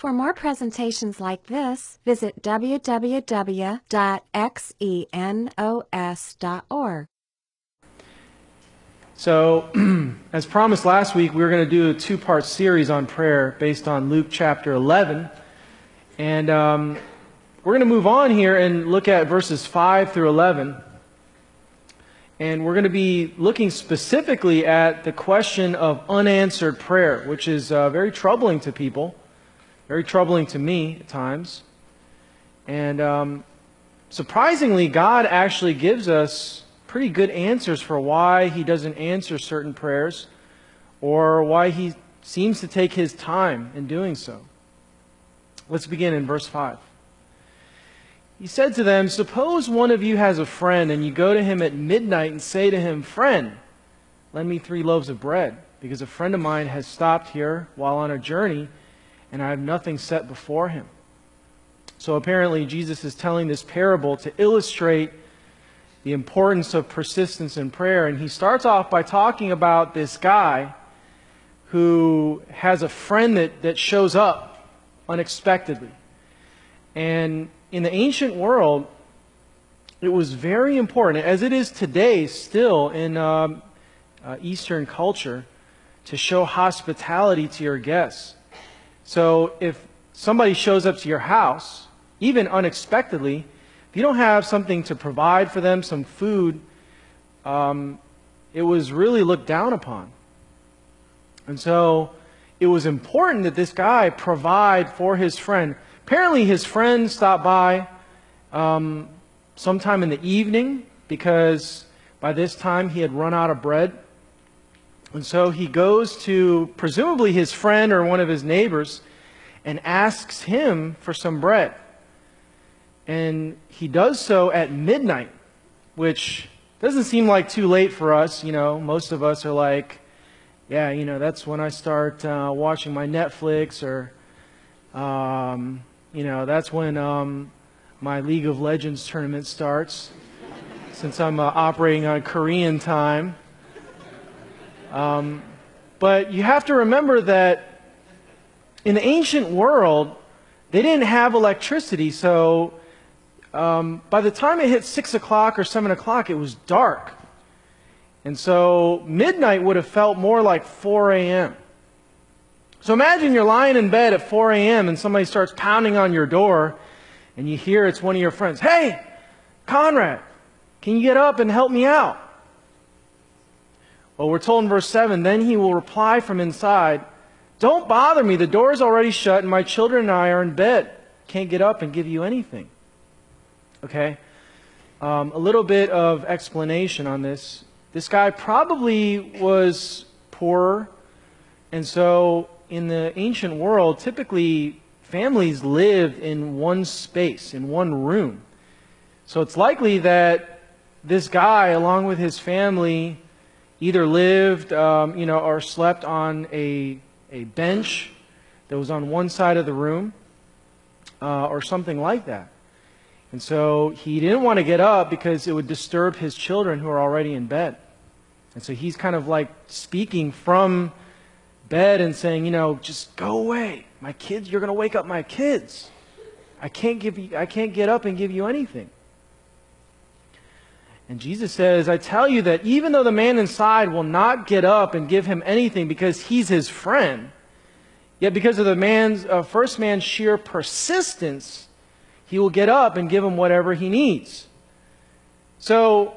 For more presentations like this, visit www.xenos.org. So, as promised last week, we were going to do a two-part series on prayer based on Luke chapter 11. And we're going to move on here and look at verses 5 through 11. And we're going to be looking specifically at the question of unanswered prayer, which is very troubling to people, very troubling to me at times. And surprisingly, God actually gives us pretty good answers for why He doesn't answer certain prayers or why He seems to take His time in doing so. Let's begin in verse 5. He said to them, "Suppose one of you has a friend, and you go to him at midnight and say to him, 'Friend, lend me 3 loaves of bread, because a friend of mine has stopped here while on a journey, and I have nothing set before him.'" So apparently Jesus is telling this parable to illustrate the importance of persistence in prayer. And he starts off by talking about this guy who has a friend that shows up unexpectedly. And in the ancient world, it was very important, as it is today still in Eastern culture, to show hospitality to your guests. So if somebody shows up to your house, even unexpectedly, if you don't have something to provide for them, some food, it was really looked down upon. And so it was important that this guy provide for his friend. Apparently his friend stopped by sometime in the evening, because by this time he had run out of bread. And so he goes to presumably his friend or one of his neighbors and asks him for some bread. And he does so at midnight, which doesn't seem like too late for us. You know, most of us are like, yeah, you know, that's when I start watching my Netflix, or you know, that's when my League of Legends tournament starts, since I'm operating on Korean time. But you have to remember that in the ancient world, they didn't have electricity, so by the time it hit 6 o'clock or 7 o'clock, it was dark. And so midnight would have felt more like 4 a.m. So imagine you're lying in bed at 4 a.m. and somebody starts pounding on your door, and you hear it's one of your friends. "Hey, Conrad, can you get up and help me out?" Well, we're told in verse 7, "Then he will reply from inside, 'Don't bother me, the door is already shut and my children and I are in bed. Can't get up and give you anything.'" Okay, a little bit of explanation on this. This guy probably was poorer, and so in the ancient world, typically families lived in one space, in one room. So it's likely that this guy, along with his family, either lived, or slept on a bench that was on one side of the room, or something like that. And so he didn't want to get up because it would disturb his children who are already in bed. And so he's kind of like speaking from bed and saying, just go away. My kids, you're going to wake up my kids. I can't get up and give you anything. And Jesus says, "I tell you that even though the man inside will not get up and give him anything because he's his friend, yet because of the first man's sheer persistence, he will get up and give him whatever he needs." So,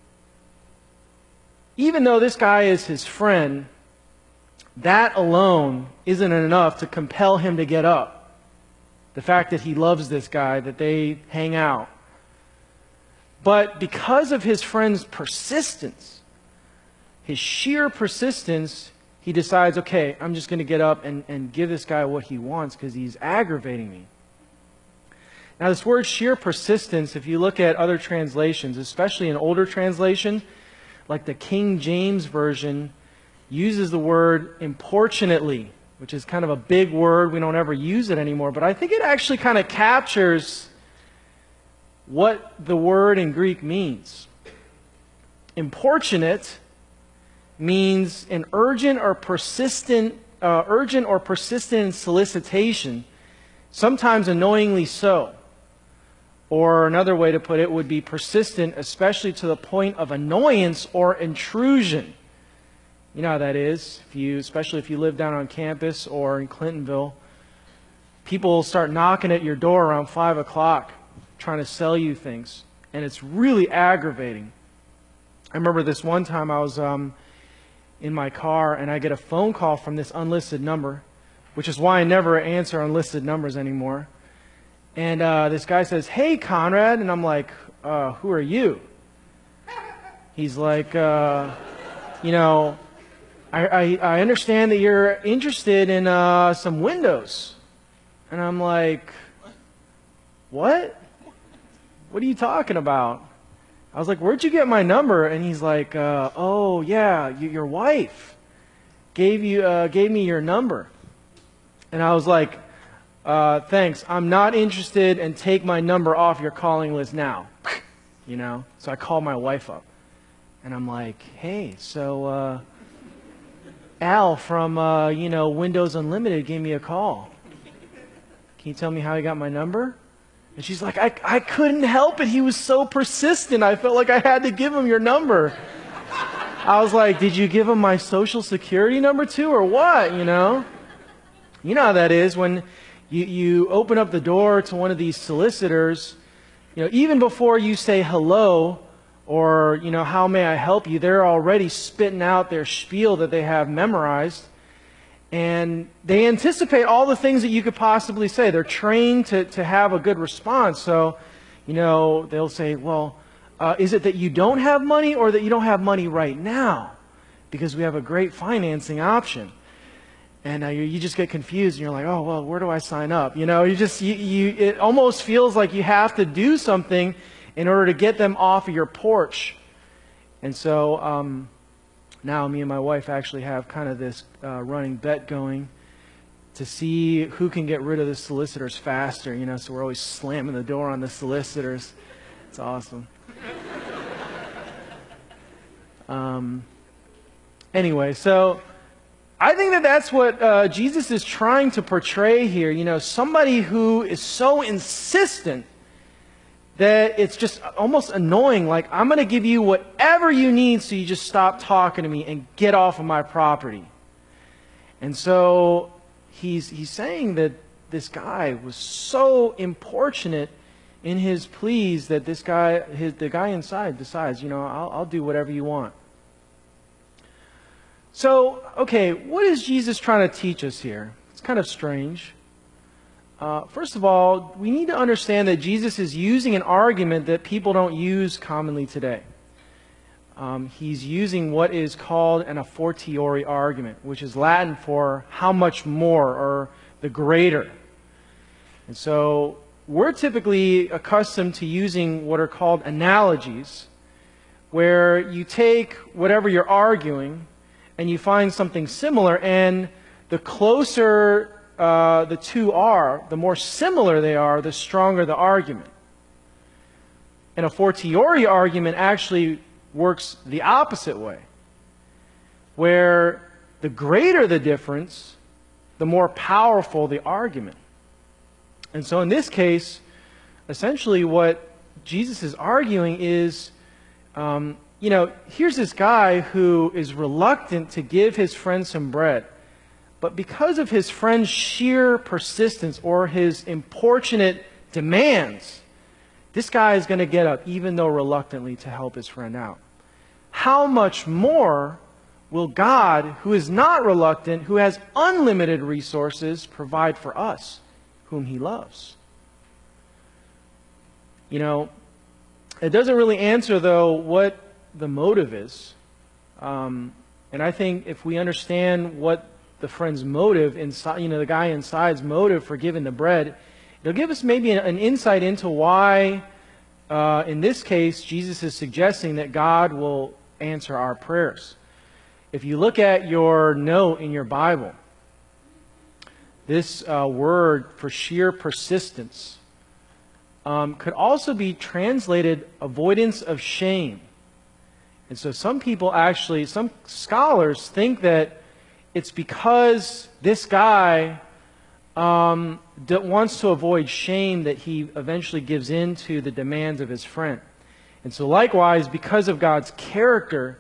even though this guy is his friend, that alone isn't enough to compel him to get up. The fact that he loves this guy, that they hang out. But because of his friend's persistence, his sheer persistence, he decides, okay, I'm just going to get up and give this guy what he wants because he's aggravating me. Now, this word sheer persistence, if you look at other translations, especially an older translation, like the King James Version, uses the word importunately, which is kind of a big word. We don't ever use it anymore. But I think it actually kind of captures what the word in Greek means. Importunate means an urgent or persistent solicitation sometimes annoyingly so. Or another way to put it would be persistent, especially to the point of annoyance or intrusion. You know how that is, especially if you live down on campus or in Clintonville. People will start knocking at your door around 5 o'clock trying to sell you things. And it's really aggravating. I remember this one time I was in my car and I get a phone call from this unlisted number, which is why I never answer unlisted numbers anymore. And this guy says, "Hey, Conrad." And I'm like, "Who are you?" He's like, I understand that you're interested in some windows. And I'm like, "What? What are you talking about?" I was like, "Where'd you get my number?" And he's like, "Oh, yeah, your wife gave me your number." And I was like, "Thanks, I'm not interested, and take my number off your calling list now." So I called my wife up. And I'm like, "Hey, so Al from Windows Unlimited gave me a call. Can you tell me how he got my number?" And she's like, I couldn't help it. He was so persistent. I felt like I had to give him your number. I was like, "Did you give him my social security number too, or what?" You know how that is when you open up the door to one of these solicitors. Even before you say hello or how may I help you, they're already spitting out their spiel that they have memorized. And they anticipate all the things that you could possibly say. They're trained to have a good response. So, they'll say, "Well, is it that you don't have money or that you don't have money right now? Because we have a great financing option." And you just get confused and you're like, "Oh, well, where do I sign up?" It almost feels like you have to do something in order to get them off of your porch. And so, now me and my wife actually have kind of this running bet going to see who can get rid of the solicitors faster, so we're always slamming the door on the solicitors. It's awesome. Anyway, so I think that's what Jesus is trying to portray here. Somebody who is so insistent that it's just almost annoying. Like, "I'm going to give you whatever you need so you just stop talking to me and get off of my property." And so he's saying that this guy was so importunate in his pleas that the guy inside decides, I'll do whatever you want. So, okay, what is Jesus trying to teach us here? It's kind of strange. First of all, we need to understand that Jesus is using an argument that people don't use commonly today. He's using what is called an a fortiori argument, which is Latin for how much more, or the greater. And so we're typically accustomed to using what are called analogies, where you take whatever you're arguing and you find something similar, and the closer the two are, the more similar they are, the stronger the argument. And a fortiori argument actually works the opposite way, where the greater the difference, the more powerful the argument. And so in this case, essentially what Jesus is arguing is, here's this guy who is reluctant to give his friend some bread. But because of his friend's sheer persistence or his importunate demands, this guy is going to get up, even though reluctantly, to help his friend out. How much more will God, who is not reluctant, who has unlimited resources, provide for us, whom He loves? It doesn't really answer, though, what the motive is. And I think if we understand what the friend's motive, inside, the guy inside's motive for giving the bread, it'll give us maybe an insight into why, in this case, Jesus is suggesting that God will answer our prayers. If you look at your note in your Bible, this word for sheer persistence could also be translated avoidance of shame. And so some scholars think that it's because this guy wants to avoid shame that he eventually gives in to the demands of his friend. And so likewise, because of God's character,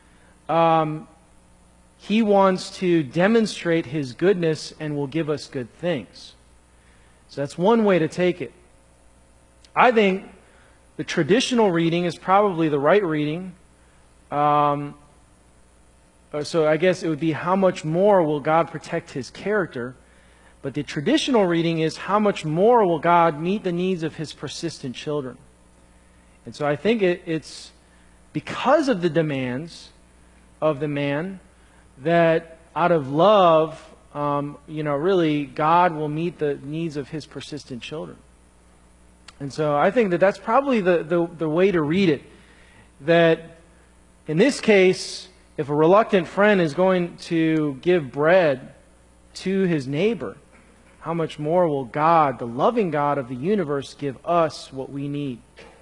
he wants to demonstrate his goodness and will give us good things. So that's one way to take it. I think the traditional reading is probably the right reading. So I guess it would be, how much more will God protect his character? But the traditional reading is, how much more will God meet the needs of his persistent children? And so I think it's because of the demands of the man that out of love, really God will meet the needs of his persistent children. And so I think that that's probably the way to read it. That in this case, if a reluctant friend is going to give bread to his neighbor, how much more will God, the loving God of the universe, give us what we need?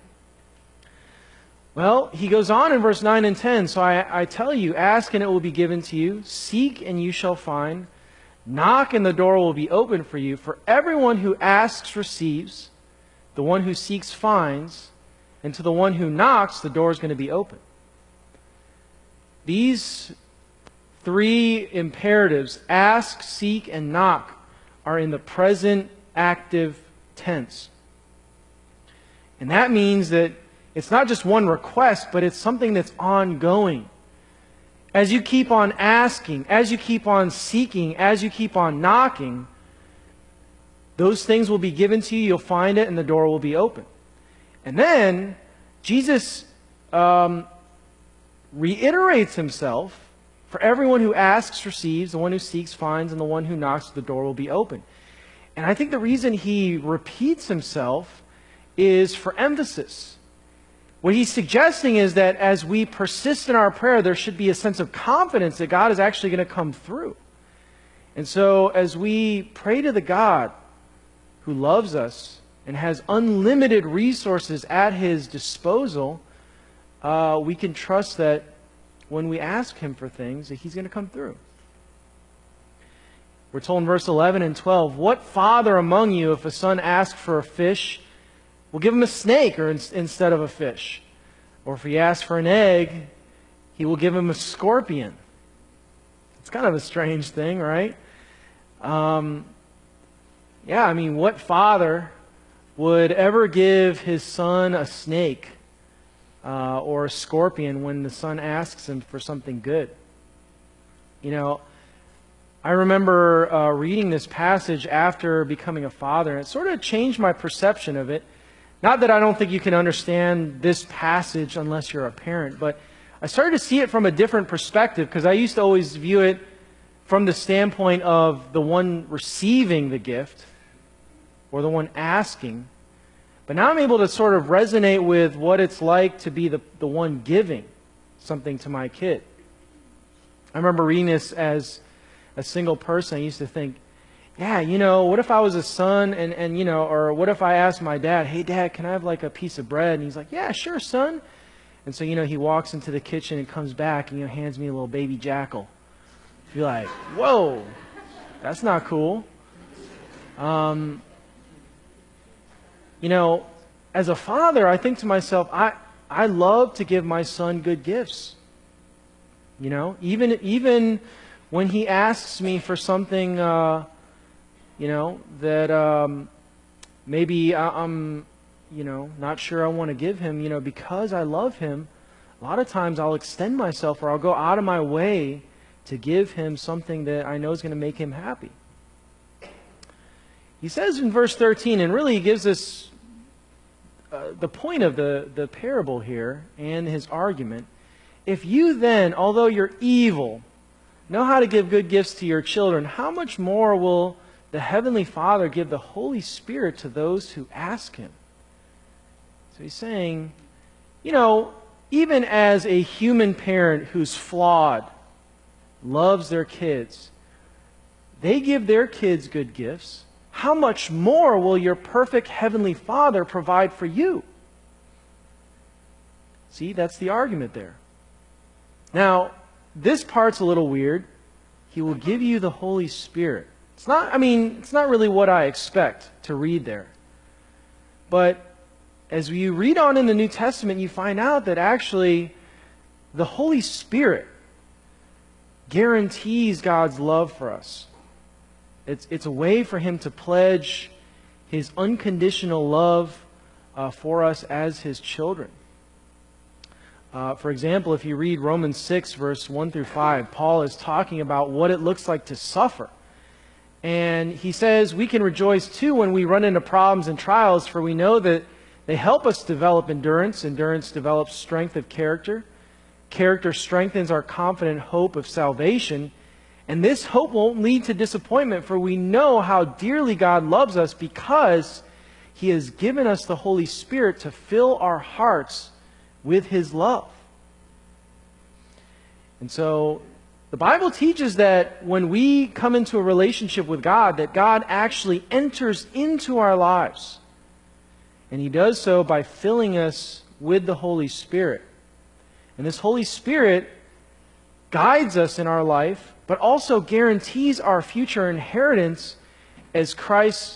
Well, he goes on in verse 9 and 10. So I tell you, ask and it will be given to you. Seek and you shall find. Knock and the door will be opened for you. For everyone who asks receives. The one who seeks finds. And to the one who knocks, the door is going to be open. These three imperatives, ask, seek, and knock, are in the present active tense. And that means that it's not just one request, but it's something that's ongoing. As you keep on asking, as you keep on seeking, as you keep on knocking, those things will be given to you, you'll find it, and the door will be open. And then Jesus reiterates himself. For everyone who asks receives, the one who seeks finds, and the one who knocks, the door will be open. And I think the reason he repeats himself is for emphasis. What he's suggesting is that as we persist in our prayer, there should be a sense of confidence that God is actually going to come through. And so as we pray to the God who loves us and has unlimited resources at his disposal, we can trust that when we ask him for things, that he's going to come through. We're told in verse 11 and 12, what father among you, if a son asks for a fish, will give him a snake instead of a fish? Or if he asks for an egg, he will give him a scorpion. It's kind of a strange thing, right? What father would ever give his son a snake or a scorpion when the son asks him for something good? I remember reading this passage after becoming a father, and it sort of changed my perception of it. Not that I don't think you can understand this passage unless you're a parent, but I started to see it from a different perspective, because I used to always view it from the standpoint of the one receiving the gift or the one asking. But now I'm able to sort of resonate with what it's like to be the one giving something to my kid. I remember reading this as a single person. I used to think, what if I was a son or what if I asked my dad, hey, Dad, can I have like a piece of bread? And he's like, yeah, sure, son. And so, he walks into the kitchen and comes back and, hands me a little baby jackal. You're like, whoa, that's not cool. As a father, I think to myself, I love to give my son good gifts. Even when he asks me for something, that maybe I'm, not sure I want to give him, because I love him, a lot of times I'll extend myself or I'll go out of my way to give him something that I know is going to make him happy. He says in verse 13, and really he gives us the point of the parable here and his argument. If you then, although you're evil, know how to give good gifts to your children, how much more will the Heavenly Father give the Holy Spirit to those who ask him? So he's saying, even as a human parent who's flawed loves their kids, they give their kids good gifts. How much more will your perfect Heavenly Father provide for you? See, that's the argument there. Now, this part's a little weird. He will give you the Holy Spirit It's not really what I expect to read there. But as you read on in the New Testament, you find out that actually the Holy Spirit guarantees God's love for us. It's a way for Him to pledge His unconditional love for us as His children. For example, if you read Romans 6, verse 1 through 5, Paul is talking about what it looks like to suffer. And he says, we can rejoice too when we run into problems and trials, for we know that they help us develop endurance. Endurance develops strength of character. Character strengthens our confident hope of salvation. And this hope won't lead to disappointment, for we know how dearly God loves us because He has given us the Holy Spirit to fill our hearts with His love. And so the Bible teaches that when we come into a relationship with God, that God actually enters into our lives. And He does so by filling us with the Holy Spirit. And this Holy Spirit guides us in our life, but also guarantees our future inheritance as Christ's,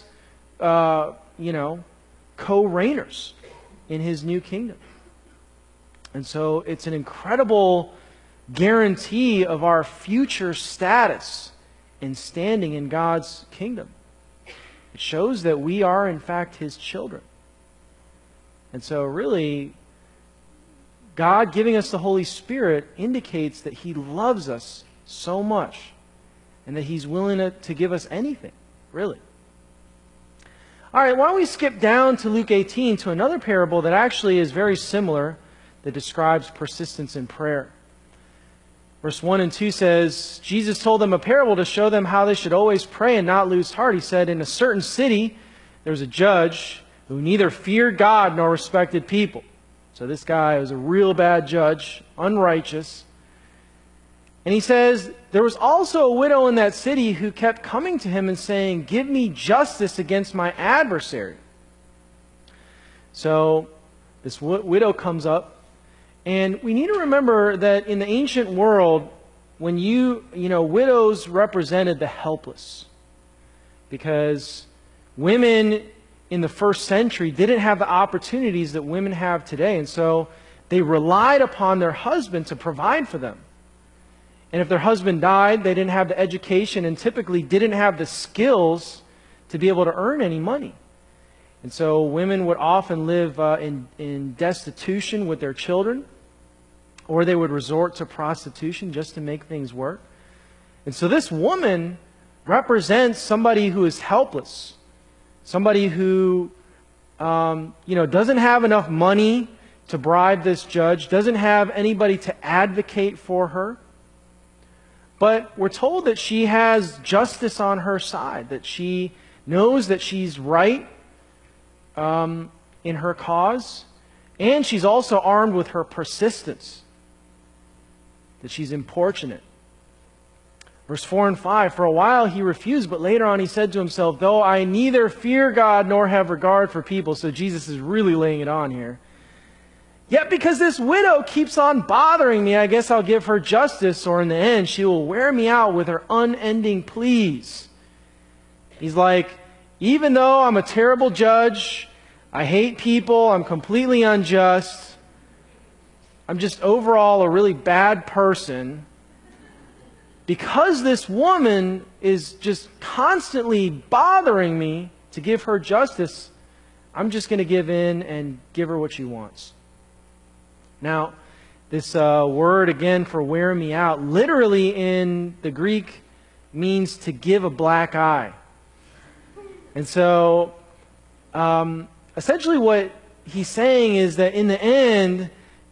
co-reigners in His new kingdom. And so it's an incredible guarantee of our future status and standing in God's kingdom. It shows that we are, in fact, His children. And so really, God giving us the Holy Spirit indicates that He loves us so much and that He's willing to give us anything, really. All right, why don't we skip down to Luke 18 to another parable that actually is very similar, that describes persistence in prayer. Verse 1 and 2 says, Jesus told them a parable to show them how they should always pray and not lose heart. He said, in a certain city there was a judge who neither feared God nor respected people. So this guy was a real bad judge, unrighteous. And he says, there was also a widow in that city who kept coming to him and saying, give me justice against my adversary. So this widow comes up. And we need to remember that in the ancient world, when widows represented the helpless. Because women in the first century didn't have the opportunities that women have today. And so they relied upon their husband to provide for them. And if their husband died, they didn't have the education and typically didn't have the skills to be able to earn any money. And so women would often live in destitution with their children, or they would resort to prostitution just to make things work. And so this woman represents somebody who is helpless, somebody who doesn't have enough money to bribe this judge, doesn't have anybody to advocate for her. But we're told that she has justice on her side, that she knows that she's right in her cause, and she's also armed with her persistence, that she's importunate. Verse 4 and 5, for a while he refused, but later on he said to himself, though I neither fear God nor have regard for people, so Jesus is really laying it on here, yet because this widow keeps on bothering me, I guess I'll give her justice, or in the end she will wear me out with her unending pleas. He's like, even though I'm a terrible judge, I hate people, I'm completely unjust, I'm just overall a really bad person, because this woman is just constantly bothering me to give her justice, I'm just going to give in and give her what she wants. Now, this word again for wear me out, literally in the Greek means to give a black eye. And so, essentially what he's saying is that in the end,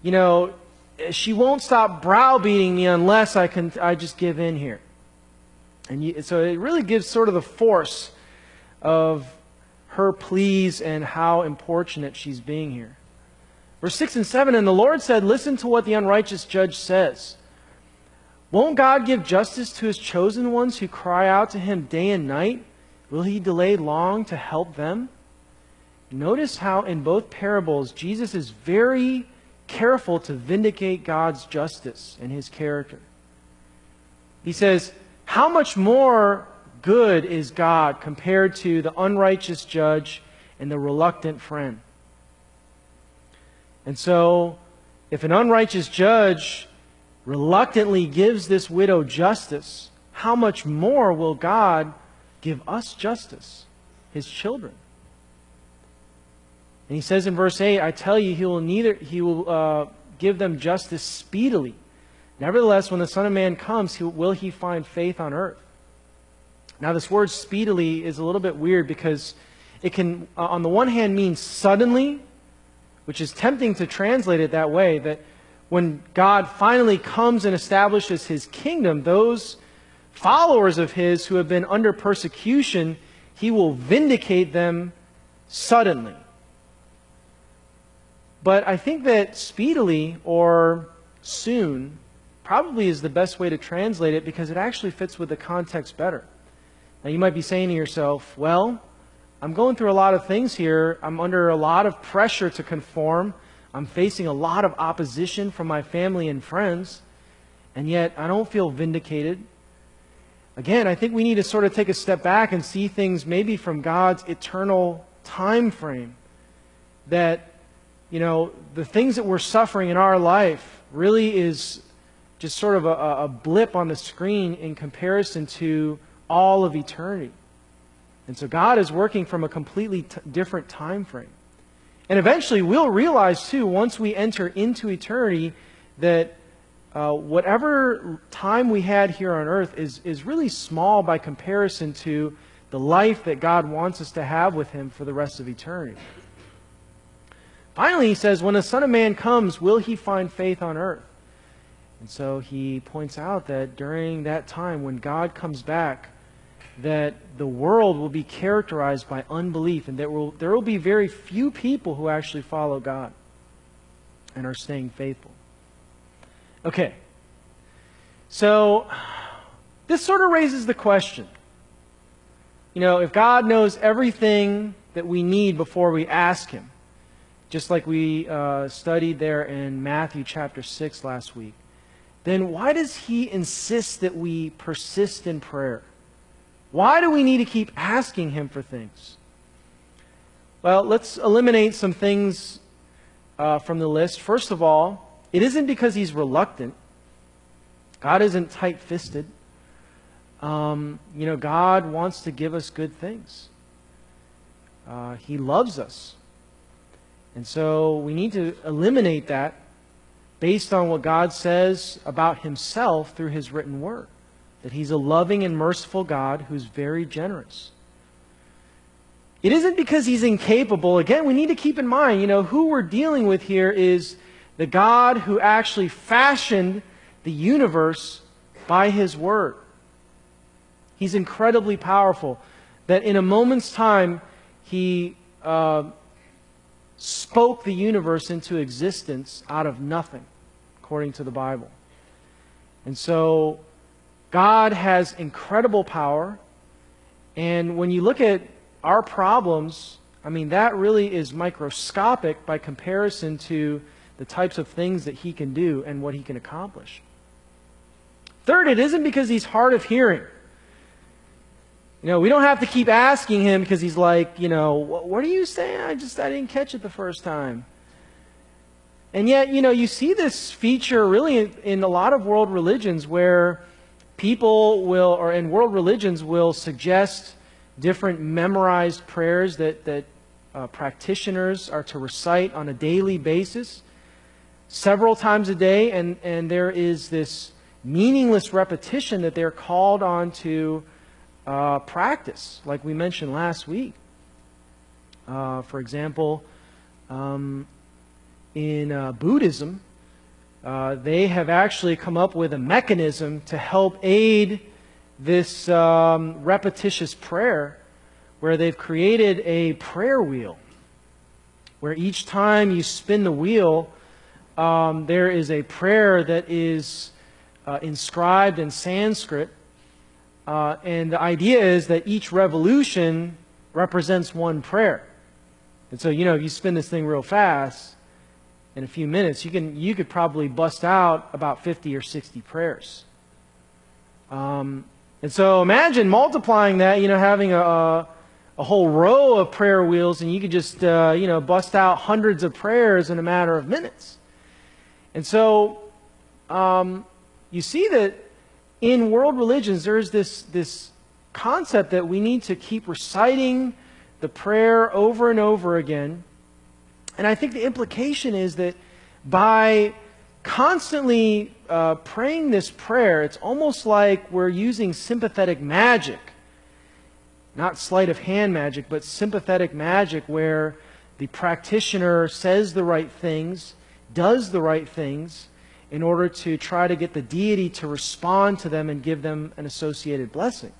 she won't stop browbeating me unless I just give in here. And so it really gives sort of the force of her pleas and how importunate she's being here. Verse 6 and 7, and the Lord said, listen to what the unrighteous judge says. Won't God give justice to His chosen ones who cry out to Him day and night? Will He delay long to help them? Notice how in both parables, Jesus is very careful to vindicate God's justice and His character. He says, how much more good is God compared to the unrighteous judge and the reluctant friend? And so, if an unrighteous judge reluctantly gives this widow justice, how much more will God give us justice, His children? And He says in verse 8, I tell you, He will give them justice speedily. Nevertheless, when the Son of Man comes, will He find faith on earth? Now, this word speedily is a little bit weird because it can, on the one hand, mean suddenly, which is tempting to translate it that way, that when God finally comes and establishes His kingdom, those followers of His who have been under persecution, He will vindicate them suddenly. But I think that speedily or soon probably is the best way to translate it because it actually fits with the context better. Now you might be saying to yourself, well, I'm going through a lot of things here. I'm under a lot of pressure to conform. I'm facing a lot of opposition from my family and friends, and yet I don't feel vindicated. Again, I think we need to sort of take a step back and see things maybe from God's eternal time frame. That, the things that we're suffering in our life really is just sort of a blip on the screen in comparison to all of eternity. And so God is working from a completely different time frame. And eventually we'll realize too, once we enter into eternity, that whatever time we had here on earth is really small by comparison to the life that God wants us to have with Him for the rest of eternity. Finally, He says, when the Son of Man comes, will He find faith on earth? And so He points out that during that time when God comes back, that the world will be characterized by unbelief, and there will be very few people who actually follow God and are staying faithful. Okay, so this sort of raises the question, if God knows everything that we need before we ask Him, just like we studied there in Matthew chapter 6 last week, then why does He insist that we persist in prayer? Why do we need to keep asking Him for things? Well, let's eliminate some things from the list. First of all, it isn't because He's reluctant. God isn't tight-fisted. God wants to give us good things. He loves us. And so we need to eliminate that based on what God says about Himself through His written word. That He's a loving and merciful God who's very generous. It isn't because He's incapable. Again, we need to keep in mind, who we're dealing with here is the God who actually fashioned the universe by His word. He's incredibly powerful. That in a moment's time, He spoke the universe into existence out of nothing, according to the Bible. And so God has incredible power, and when you look at our problems, that really is microscopic by comparison to the types of things that He can do and what He can accomplish. Third, it isn't because He's hard of hearing. We don't have to keep asking Him because He's like, what are you saying? I didn't catch it the first time. And yet, you see this feature really in a lot of world religions where people will, or in world religions, will suggest different memorized prayers that practitioners are to recite on a daily basis, several times a day, and there is this meaningless repetition that they're called on to practice, like we mentioned last week. For example, in Buddhism, they have actually come up with a mechanism to help aid this repetitious prayer, where they've created a prayer wheel, where each time you spin the wheel, there is a prayer that is inscribed in Sanskrit, and the idea is that each revolution represents one prayer. And so, if you spin this thing real fast, in a few minutes, you could probably bust out about 50 or 60 prayers. And so imagine multiplying that, having a whole row of prayer wheels, and you could just, bust out hundreds of prayers in a matter of minutes. And so you see that in world religions, there is this concept that we need to keep reciting the prayer over and over again. And I think the implication is that by constantly praying this prayer, it's almost like we're using sympathetic magic. Not sleight of hand magic, but sympathetic magic, where the practitioner says the right things, does the right things, in order to try to get the deity to respond to them and give them an associated blessing.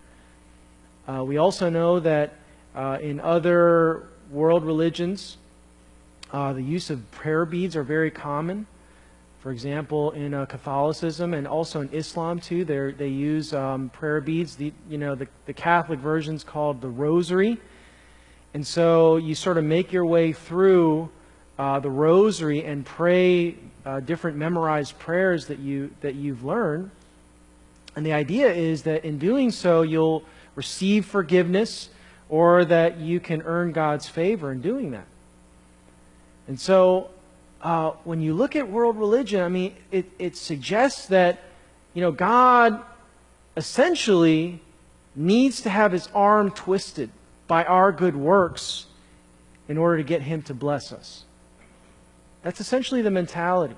We also know that in other world religions, the use of prayer beads are very common. For example, in Catholicism and also in Islam too, they use prayer beads. The Catholic version's called the Rosary, and so you sort of make your way through the Rosary and pray different memorized prayers that you've learned. And the idea is that in doing so, you'll receive forgiveness, or that you can earn God's favor in doing that. And so, when you look at world religion, it suggests that, God essentially needs to have His arm twisted by our good works in order to get Him to bless us. That's essentially the mentality.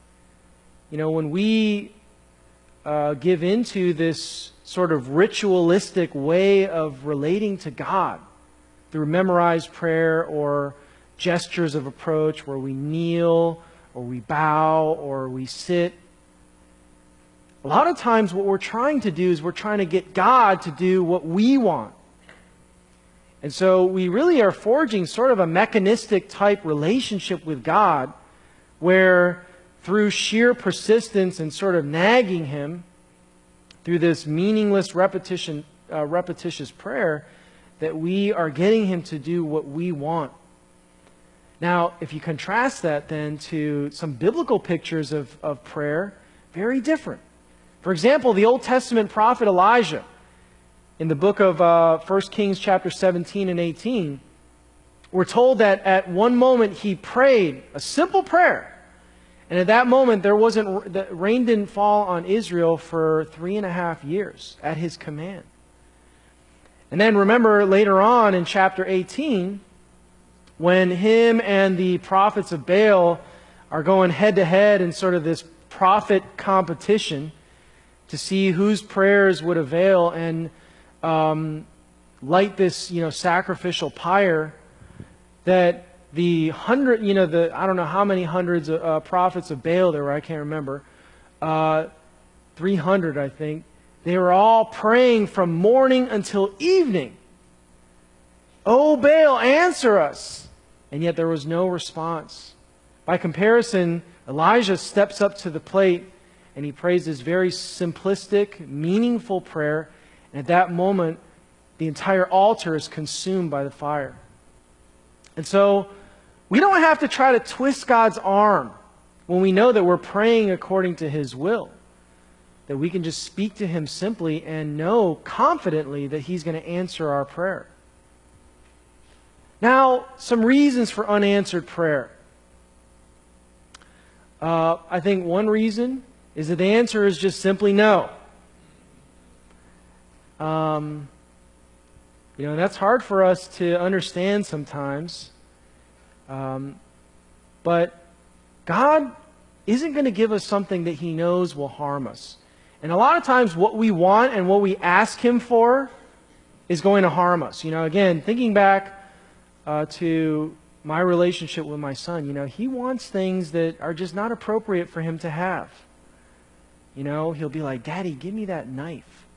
When we give into this sort of ritualistic way of relating to God through memorized prayer or gestures of approach where we kneel or we bow or we sit, a lot of times what we're trying to do is we're trying to get God to do what we want. And so we really are forging sort of a mechanistic type relationship with God, where through sheer persistence and sort of nagging Him through this meaningless repetitious prayer, that we are getting Him to do what we want. Now, if you contrast that then to some biblical pictures of prayer, very different. For example, the Old Testament prophet Elijah, in the book of 1 Kings chapter 17 and 18, we're told that at one moment he prayed a simple prayer. And at that moment, the rain didn't fall on Israel for 3.5 years at his command. And then remember later on in chapter 18, when him and the prophets of Baal are going head to head in sort of this prophet competition to see whose prayers would avail and light this, sacrificial pyre, that the I don't know how many hundreds of prophets of Baal there were, I can't remember, 300 I think, they were all praying from morning until evening. "Oh Baal, answer us!" And yet there was no response. By comparison, Elijah steps up to the plate and he prays this very simplistic, meaningful prayer. And at that moment, the entire altar is consumed by the fire. And so, we don't have to try to twist God's arm when we know that we're praying according to His will. That we can just speak to Him simply and know confidently that He's going to answer our prayer. Now, some reasons for unanswered prayer. I think one reason is that the answer is just simply no. That's hard for us to understand sometimes. But God isn't going to give us something that He knows will harm us. And a lot of times what we want and what we ask Him for is going to harm us. Again, thinking back to my relationship with my son, he wants things that are just not appropriate for him to have. He'll be like, "Daddy, give me that knife."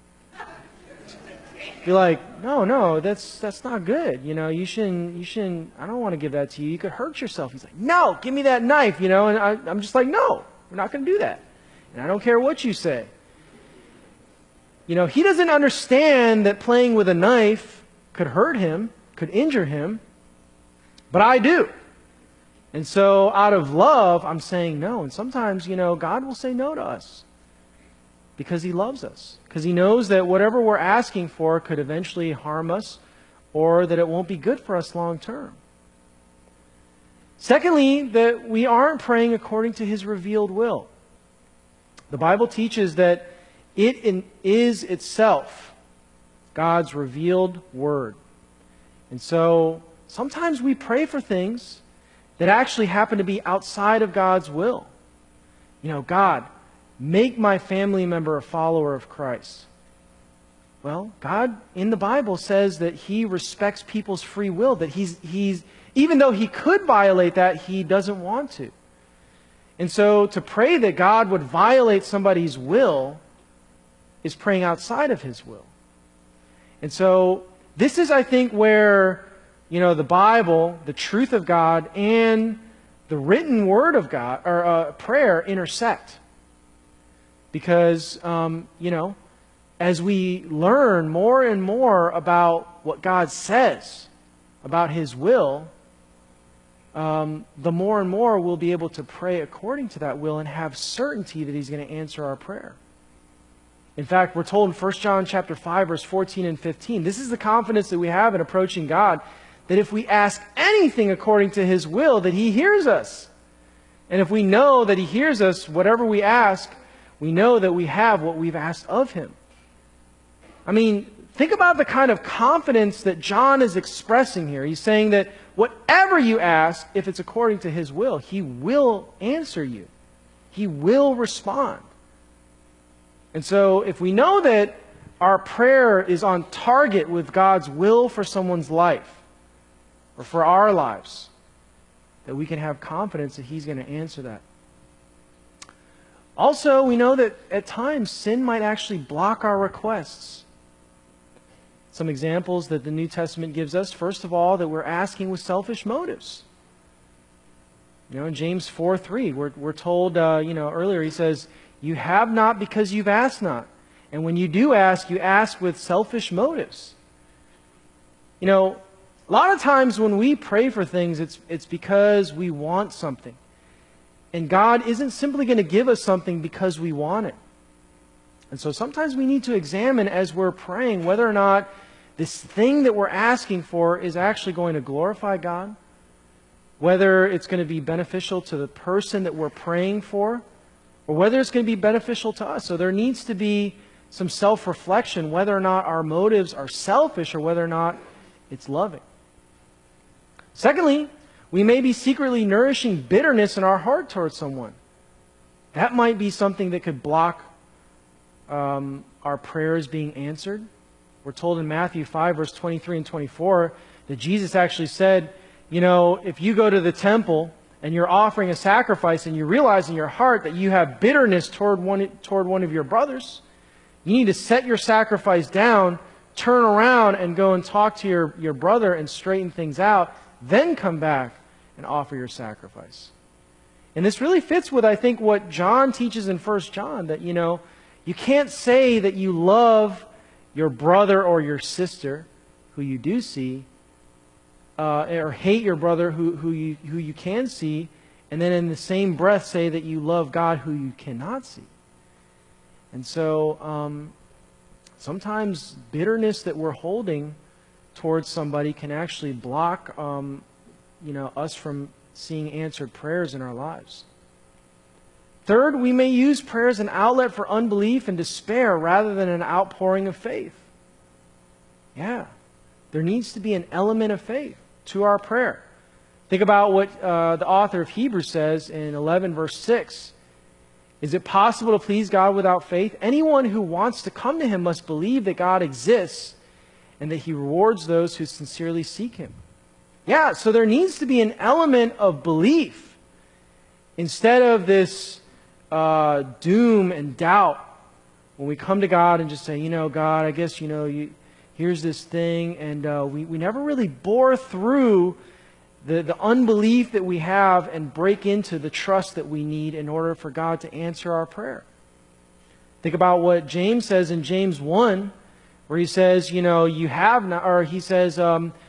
Be like, no, that's not good. You shouldn't, I don't want to give that to you. You could hurt yourself. He's like, "No, give me that knife," and I'm just like, "No, we're not going to do that. And I don't care what you say." He doesn't understand that playing with a knife could hurt him, could injure him, but I do. And so out of love, I'm saying no. And sometimes, God will say no to us. because he loves us, because he knows that whatever we're asking for could eventually harm us or that it won't be good for us long term. Secondly, that we aren't praying according to his revealed will. The Bible teaches that it is itself God's revealed word. And so sometimes we pray for things that actually happen to be outside of God's will. You know, God, make my family member a follower of Christ. Well, God in the Bible says that he respects people's free will, that he's even though he could violate that, he doesn't want to. And so to pray that God would violate somebody's will is praying outside of his will. And so this is, I think, where, you know, the Bible, the truth of God, and the written word of God, or prayer, intersect. Because, you know, as we learn more and more about what God says about his will, the more and more we'll be able to pray according to that will and have certainty that he's going to answer our prayer. In fact, we're told in 1 John chapter 5, verse 14 and 15, this is the confidence that we have in approaching God, that if we ask anything according to his will, that he hears us. And if we know that he hears us, whatever we ask, we know that we have what we've asked of him. I mean, think about the kind of confidence that John is expressing here. He's saying that whatever you ask, if it's according to his will, he will answer you. He will respond. And so if we know that our prayer is on target with God's will for someone's life, or for our lives, that we can have confidence that he's going to answer that. Also, we know that at times sin might actually block our requests. Some examples that the New Testament gives us, first of all, that we're asking with selfish motives. You know, in James 4:3, we're told, earlier he says, you have not because you've asked not. And when you do ask, you ask with selfish motives. You know, a lot of times when we pray for things, it's because we want something. And God isn't simply going to give us something because we want it. And so sometimes we need to examine as we're praying whether or not this thing that we're asking for is actually going to glorify God, whether it's going to be beneficial to the person that we're praying for, or whether it's going to be beneficial to us. So there needs to be some self-reflection whether or not our motives are selfish or whether or not it's loving. Secondly, we may be secretly nourishing bitterness in our heart towards someone. That might be something that could block our prayers being answered. We're told in Matthew 5, verse 23 and 24, that Jesus actually said, you know, if you go to the temple and you're offering a sacrifice and you realize in your heart that you have bitterness toward one of your brothers, you need to set your sacrifice down, turn around and go and talk to your brother and straighten things out, then come back and offer your sacrifice. And this really fits with, I think, what John teaches in 1 John, that, you know, you can't say that you love your brother or your sister, who you do see, or hate your brother who you can see, and then in the same breath say that you love God who you cannot see. And so sometimes bitterness that we're holding towards somebody can actually block us from seeing answered prayers in our lives. Third, we may use prayer as an outlet for unbelief and despair rather than an outpouring of faith. Yeah, there needs to be an element of faith to our prayer. Think about what the author of Hebrews says in 11 verse 6. Is it possible to please God without faith? Anyone who wants to come to him must believe that God exists and that he rewards those who sincerely seek him. Yeah, so there needs to be an element of belief instead of this doom and doubt when we come to God and just say, you know, God, I guess, you know, here's this thing, and we never really bore through the unbelief that we have and break into the trust that we need in order for God to answer our prayer. Think about what James says in James 1, where he says, you know, you have not, or he says,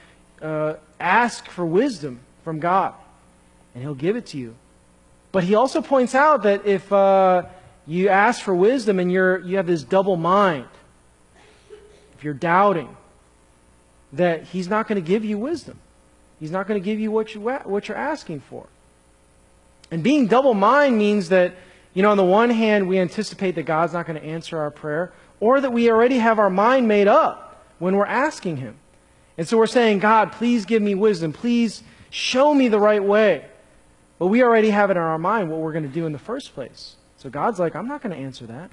ask for wisdom from God, and he'll give it to you. But he also points out that if you ask for wisdom and you have this double mind, if you're doubting, that He's not going to give you wisdom. He's not going to give you what you're asking for. And being double-minded means that, on the one hand, we anticipate that God's not going to answer our prayer, or that we already have our mind made up when we're asking Him. And so we're saying, God, please give me wisdom. Please show me the right way. But we already have it in our mind what we're going to do in the first place. So God's like, I'm not going to answer that.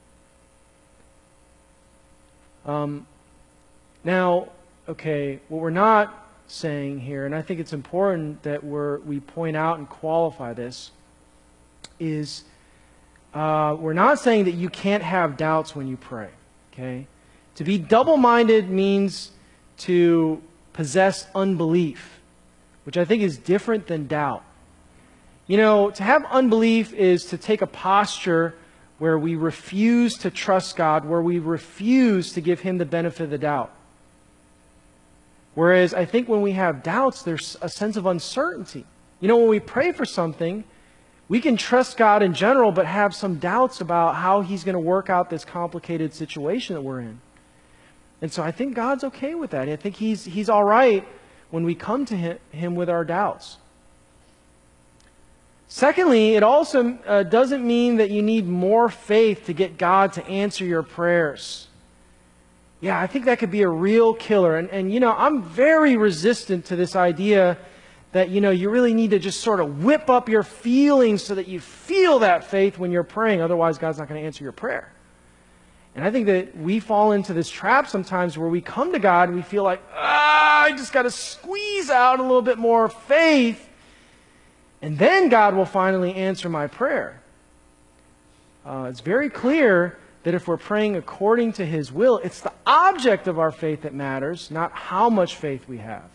Now, okay, what we're not saying here, and I think it's important that we point out and qualify this, is we're not saying that you can't have doubts when you pray. Okay? To be double-minded means to possess unbelief, which I think is different than doubt. To have unbelief is to take a posture where we refuse to trust God, where we refuse to give Him the benefit of the doubt. Whereas I think when we have doubts, there's a sense of uncertainty. When we pray for something, we can trust God in general, but have some doubts about how He's going to work out this complicated situation that we're in. And so I think God's okay with that. I think He's all right when we come to Him with our doubts. Secondly, it also doesn't mean that you need more faith to get God to answer your prayers. Yeah, I think that could be a real killer. And I'm very resistant to this idea that, you really need to just sort of whip up your feelings so that you feel that faith when you're praying. Otherwise, God's not going to answer your prayer. And I think that we fall into this trap sometimes where we come to God and we feel like, I just got to squeeze out a little bit more faith, and then God will finally answer my prayer. It's very clear that if we're praying according to His will, it's the object of our faith that matters, not how much faith we have.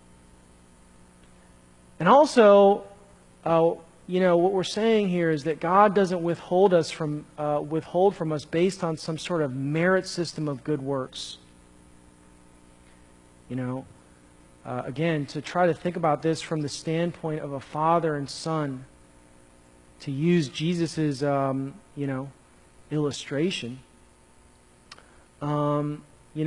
And also, what we're saying here is that God doesn't withhold from us based on some sort of merit system of good works. Again, to try to think about this from the standpoint of a father and son, to use Jesus's, illustration. When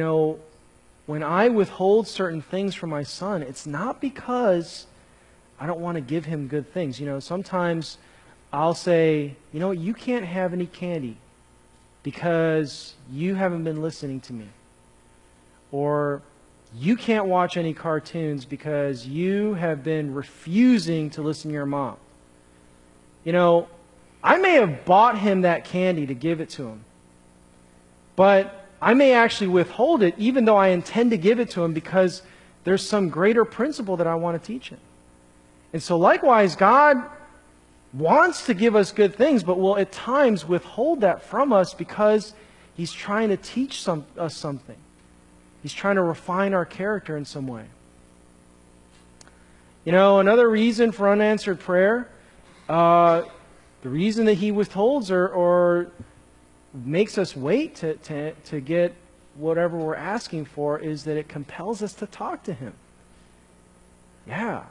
I withhold certain things from my son, it's not because I don't want to give him good things. Sometimes I'll say, you can't have any candy because you haven't been listening to me. Or you can't watch any cartoons because you have been refusing to listen to your mom. I may have bought him that candy to give it to him, but I may actually withhold it even though I intend to give it to him because there's some greater principle that I want to teach him. And so likewise, God wants to give us good things, but will at times withhold that from us because He's trying to teach us something. He's trying to refine our character in some way. Another reason for unanswered prayer, the reason that He withholds or makes us wait to get whatever we're asking for is that it compels us to talk to Him. Yeah,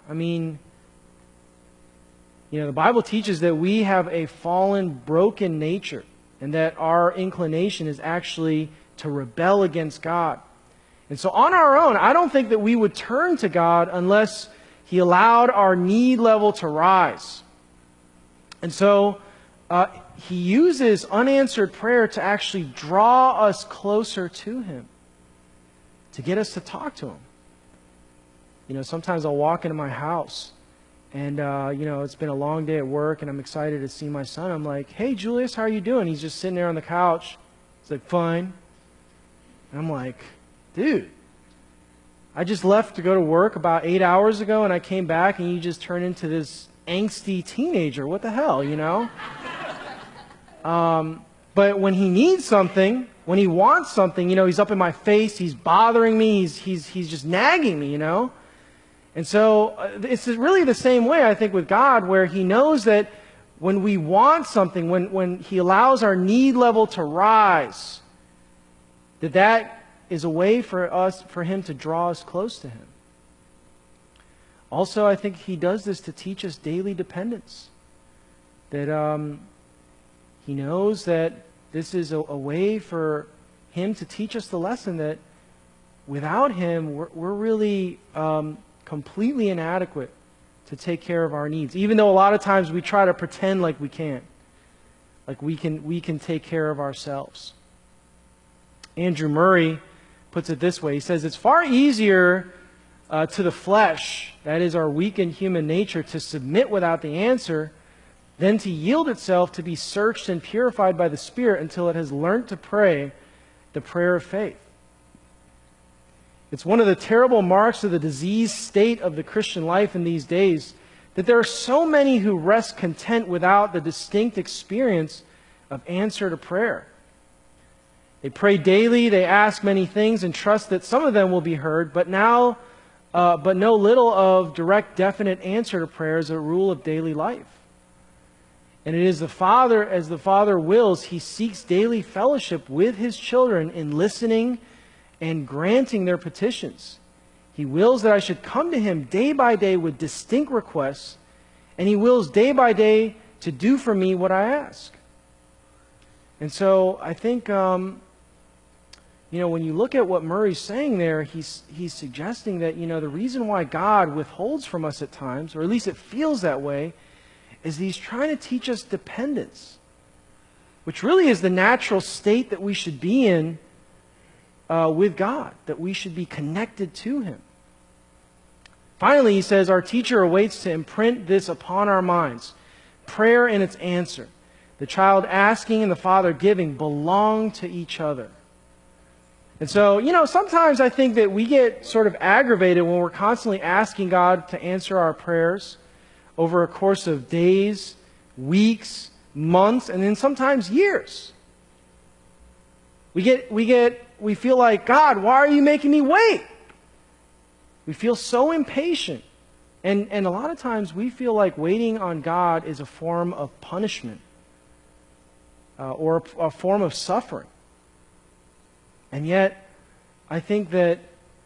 the Bible teaches that we have a fallen, broken nature, and that our inclination is actually to rebel against God. And so on our own, I don't think that we would turn to God unless He allowed our need level to rise. And so He uses unanswered prayer to actually draw us closer to Him, to get us to talk to Him. Sometimes I'll walk into my house and, it's been a long day at work and I'm excited to see my son. I'm like, hey, Julius, how are you doing? He's just sitting there on the couch. He's like, fine. And I'm like, dude, I just left to go to work about 8 hours ago and I came back and you just turned into this angsty teenager. What the hell, But when he needs something, when he wants something, he's up in my face, he's bothering me, he's just nagging me, And so it's really the same way, I think, with God, where He knows that when we want something, when He allows our need level to rise, that is a way for Him to draw us close to Him. Also, I think He does this to teach us daily dependence. That He knows that this is a way for Him to teach us the lesson that without Him, we're really completely inadequate to take care of our needs. Even though a lot of times we try to pretend like we can't. Like we can take care of ourselves. Andrew Murray puts it this way. He says, it's far easier to the flesh, that is our weakened human nature, to submit without the answer than to yield itself to be searched and purified by the Spirit until it has learnt to pray the prayer of faith. It's one of the terrible marks of the diseased state of the Christian life in these days that there are so many who rest content without the distinct experience of answer to prayer. They pray daily, they ask many things and trust that some of them will be heard, but no little of direct, definite answer to prayer is a rule of daily life. And it is the Father, as the Father wills, He seeks daily fellowship with His children in listening and granting their petitions. He wills that I should come to Him day by day with distinct requests, and He wills day by day to do for me what I ask. And so I think, when you look at what Murray's saying there, he's suggesting that, the reason why God withholds from us at times, or at least it feels that way, is He's trying to teach us dependence, which really is the natural state that we should be in with God, that we should be connected to Him. Finally, he says, our teacher awaits to imprint this upon our minds. Prayer and its answer, the child asking and the father giving, belong to each other. And so, sometimes I think that we get sort of aggravated when we're constantly asking God to answer our prayers over a course of days, weeks, months, and then sometimes years. We feel like, God, why are you making me wait? We feel so impatient. And a lot of times we feel like waiting on God is a form of punishment or a form of suffering. And yet, I think that,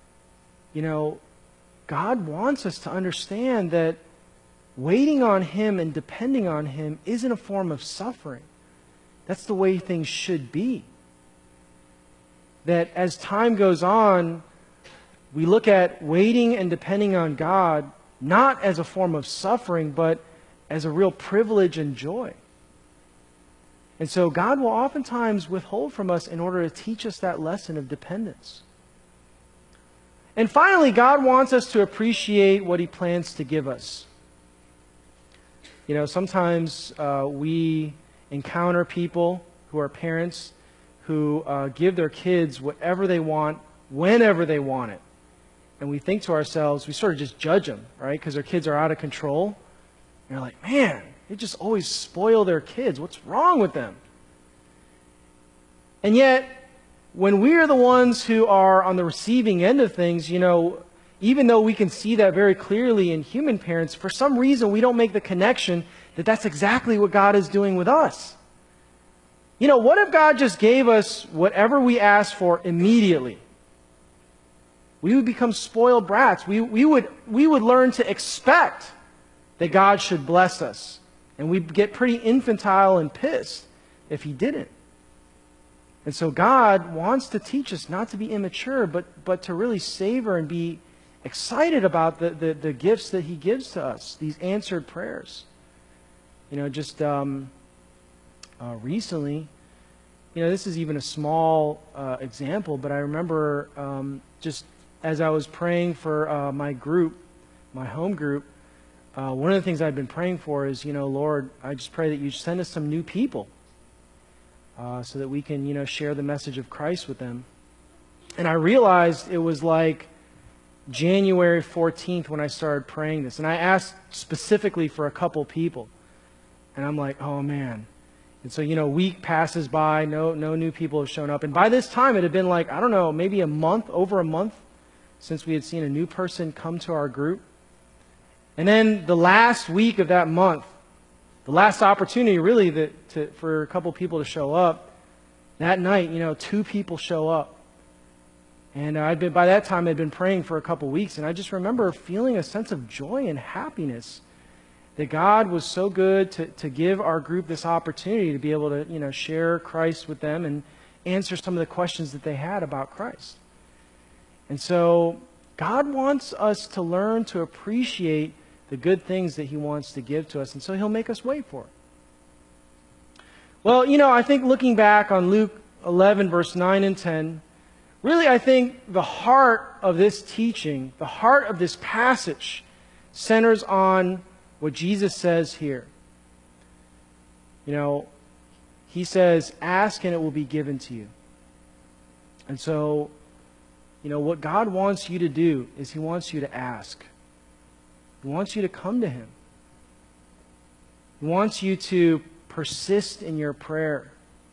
God wants us to understand that waiting on Him and depending on Him isn't a form of suffering. That's the way things should be. That as time goes on, we look at waiting and depending on God not as a form of suffering, but as a real privilege and joy. And so God will oftentimes withhold from us in order to teach us that lesson of dependence. And finally, God wants us to appreciate what He plans to give us. Sometimes we encounter people who are parents who give their kids whatever they want, whenever they want it. And we think to ourselves, we sort of just judge them, right? Because their kids are out of control. And you're like, man, they just always spoil their kids. What's wrong with them? And yet, when we are the ones who are on the receiving end of things, even though we can see that very clearly in human parents, for some reason we don't make the connection that that's exactly what God is doing with us. What if God just gave us whatever we asked for immediately? We would become spoiled brats. We would learn to expect that God should bless us. And we'd get pretty infantile and pissed if He didn't. And so God wants to teach us not to be immature, but to really savor and be excited about the gifts that He gives to us, these answered prayers. Recently, this is even a small example, but I remember just as I was praying for my group, my home group, one of the things I've been praying for is, Lord, I just pray that You send us some new people so that we can, share the message of Christ with them. And I realized it was like January 14th when I started praying this. And I asked specifically for a couple people. And I'm like, oh man. And so, a week passes by, no new people have shown up. And by this time it had been like, I don't know, maybe over a month since we had seen a new person come to our group. And then the last week of that month, the last opportunity really for a couple people to show up, that night, 2 people show up. And by that time I'd been praying for a couple weeks, and I just remember feeling a sense of joy and happiness that God was so good to give our group this opportunity to be able to, share Christ with them and answer some of the questions that they had about Christ. And so God wants us to learn to appreciate the good things that he wants to give to us, and so he'll make us wait for it. Well, I think looking back on Luke 11, verse 9 and 10, really I think the heart of this teaching, the heart of this passage, centers on what Jesus says here. He says, ask and it will be given to you. And so, what God wants you to do is he wants you to ask. He wants you to come to him. He wants you to persist in your prayer.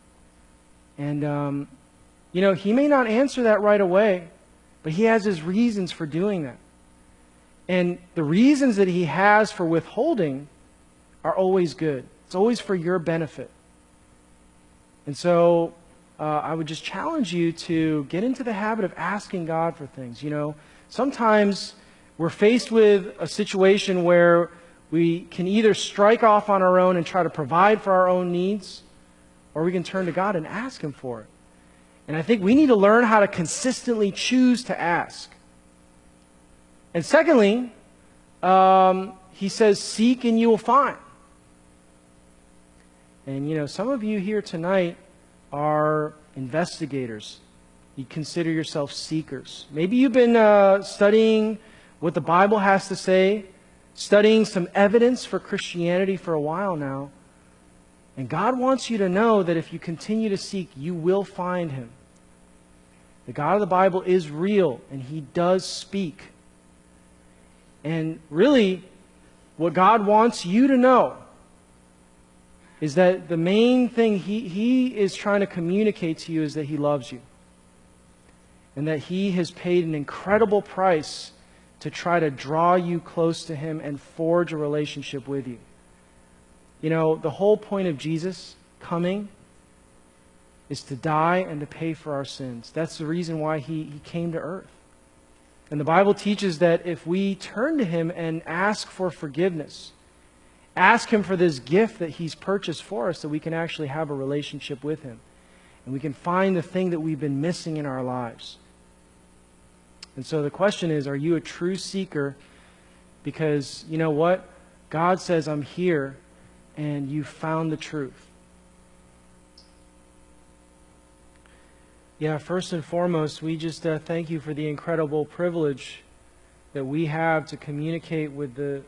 And, he may not answer that right away, but he has his reasons for doing that. And the reasons that he has for withholding are always good. It's always for your benefit. And so I would just challenge you to get into the habit of asking God for things. Sometimes we're faced with a situation where we can either strike off on our own and try to provide for our own needs, or we can turn to God and ask him for it. And I think we need to learn how to consistently choose to ask. And secondly, he says, seek and you will find. And, some of you here tonight are investigators. You consider yourself seekers. Maybe you've been studying what the Bible has to say, studying some evidence for Christianity for a while now. And God wants you to know that if you continue to seek, you will find him. The God of the Bible is real, and he does speak. And really, what God wants you to know is that the main thing he is trying to communicate to you is that he loves you. And that he has paid an incredible price to try to draw you close to him and forge a relationship with you. The whole point of Jesus coming is to die and to pay for our sins. That's the reason why he came to earth. And the Bible teaches that if we turn to him and ask for forgiveness, ask him for this gift that he's purchased for us, that we can actually have a relationship with him. And we can find the thing that we've been missing in our lives. And so the question is, are you a true seeker? Because you know what? God says, I'm here, and you found the truth. Yeah, first and foremost, we just thank you for the incredible privilege that we have to communicate with the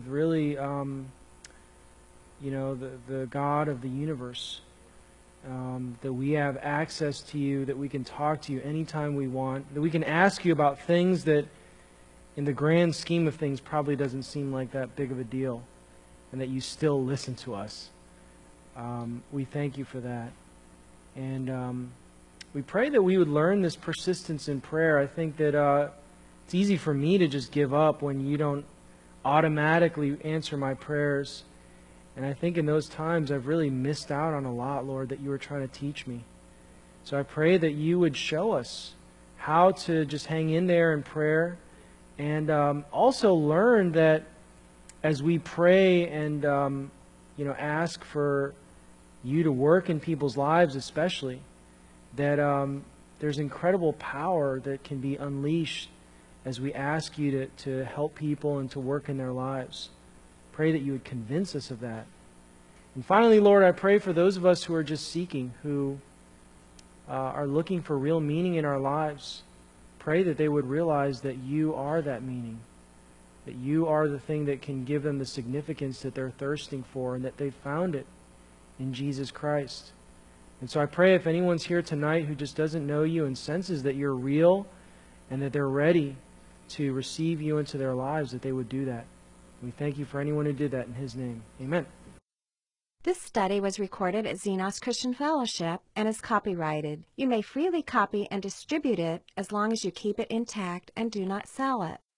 God of the universe. That we have access to you, that we can talk to you anytime we want, that we can ask you about things that in the grand scheme of things probably doesn't seem like that big of a deal, and that you still listen to us. We thank you for that. And we pray that we would learn this persistence in prayer. I think that it's easy for me to just give up when you don't automatically answer my prayers. And I think in those times I've really missed out on a lot, Lord, that you were trying to teach me. So I pray that you would show us how to just hang in there in prayer, and also learn that as we pray and ask for you to work in people's lives especially, that there's incredible power that can be unleashed as we ask you to help people and to work in their lives. Pray that you would convince us of that. And finally, Lord, I pray for those of us who are just seeking, who are looking for real meaning in our lives. Pray that they would realize that you are that meaning, that you are the thing that can give them the significance that they're thirsting for, and that they've found it in Jesus Christ. And so I pray if anyone's here tonight who just doesn't know you and senses that you're real and that they're ready to receive you into their lives, that they would do that. We thank you for anyone who did that in his name. Amen. This study was recorded at Xenos Christian Fellowship and is copyrighted. You may freely copy and distribute it as long as you keep it intact and do not sell it.